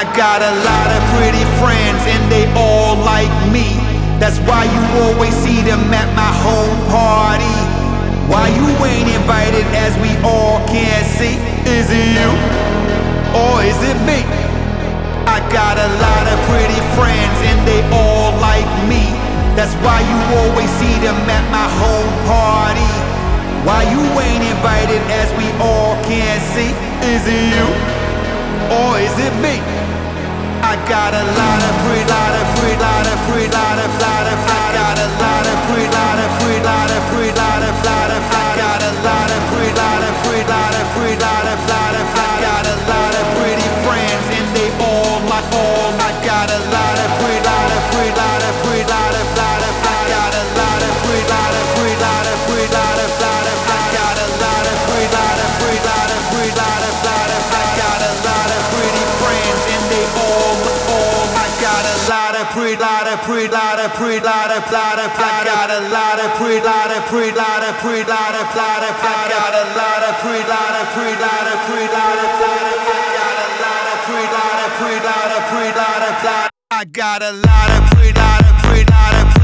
got a lot of pretty friends and they all like me. That's why you always see them at my home party. Why you ain't invited as we all can see? Is it you or is it me? I got a lot of pretty friends and they all like me. That's why you always see them at my home party. Why you ain't invited as we all can see? Is it you or is it me? I got a lot of pretty, lot of pretty, lot of pretty, lot of, lot of, I got a lot of pretty, lot of pretty, lot of pretty, lot of, lot of, I got a lot of pretty, lot of pretty, lot of pretty, lot of, lot of, I got a lot of pretty friends and they all like all. I got a lot of pretty, lot of pretty, lot of pretty, lot of, lot of, I got a lot of pretty, lot of pretty, lot of pretty, lot of, lot of, I got a lot of pretty, lot of pretty, lot of pretty, lot of, lot of, I got a lot of pretty friends and they all. I got a lot of pretty, lot of pretty, lot of pretty, lot of, lot of, I got a lot of pretty, lot of pretty, lot of pretty, lot of, lot of, I got a lot of pretty, lot of pretty, lot of pretty, lot of, lot of, I got a lot of pretty, lot of pretty, lot of pretty, lot of, lot of, I got a lot of pretty, lot of pretty, lot of